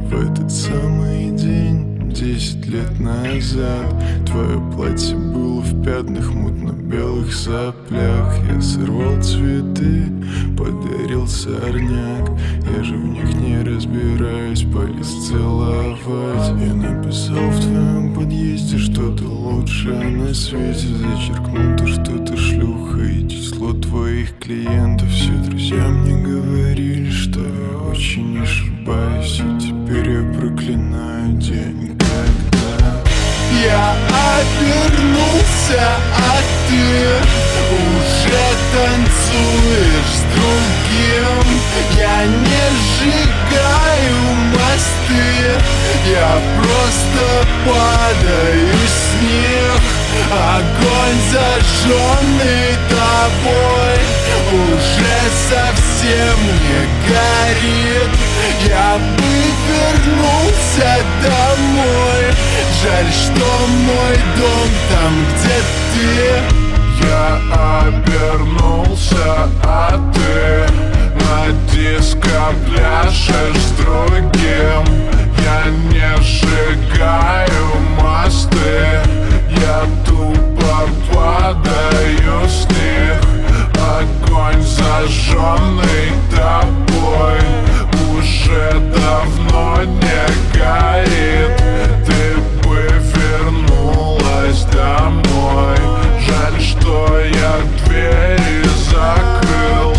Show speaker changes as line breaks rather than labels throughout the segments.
В этот самый день 10 лет назад твое платье было в пятнах, мутно-белых соплях. Я сорвал цветы, подарил сорняк. Я же в них не разбираюсь, полез целовать. Я написал в твоем подъезде что-то лучшее на свете. Зачеркнул то, что ты шлюха, и число твоих клиентов. Все друзья мне говорили, что я очень ошибаюсь, и теперь я проклинаю день, когда
я обернулся, а ты уже танцуешь с другим. Я не сжигаю мосты, я просто падаю с них. Огонь, зажженный тобой, уже совсем не горит. Я бы вернулся домой, жаль, что мой дом там, где ты.
я обернулся, а ты на диско пляшешь с другим. Я не сжигаю мосты, я тупо падаю с них. Огонь, зажженный тобой, уже давно не горит. Ты бы вернулась домой, жаль, что я двери закрыл.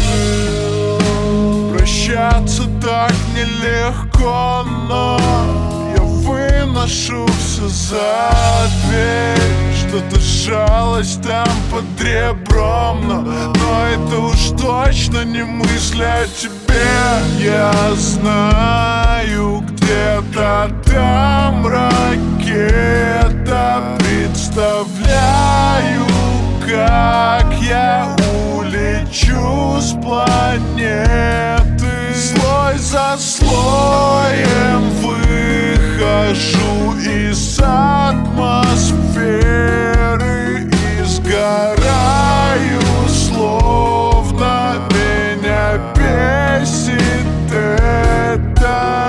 Прощаться так нелегко, но я выношу все за дверь. Что-то сжалось там под ребром, но это уж точно не мысль о тебе. Я знаю, где-то там ракета. Представляю, как я улечу с планеты. Слой за слоем выхожу из атмосферы и сгораю, словно меня бесит это.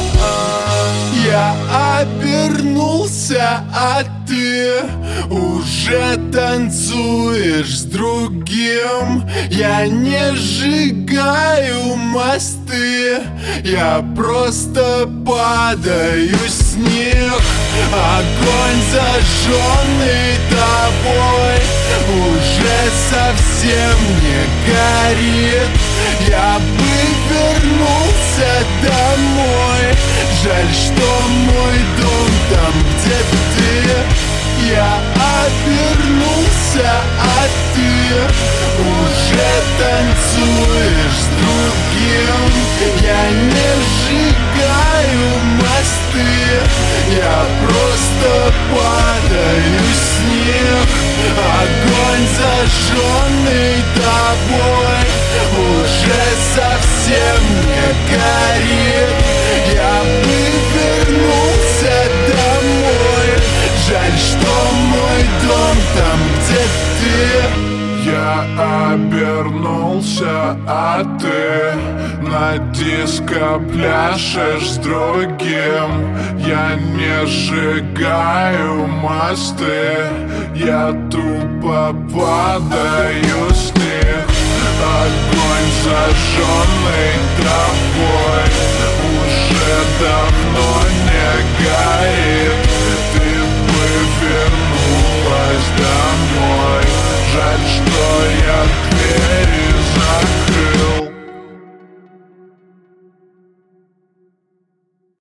Я обернулся, а ты уже танцуешь с другим. Я не сжигаю мосты, я просто падаю с них. Огонь, зажженный тобой, уже совсем не горит. Я бы вернулся домой, жаль, что мой дом там, где ты. Я обернулся, а ты уже танцуешь с другим. Я не сжигаю мосты, я просто падаю с них. Огонь, зажженный тобой, уже совсем не горит. Я бы вернулся домой, жаль, что мой дом там, где ты.
Я обернулся, а ты на диско пляшешь с другим. Я не сжигаю мосты, я тупо падаю с них. Огонь, зажженный тобой,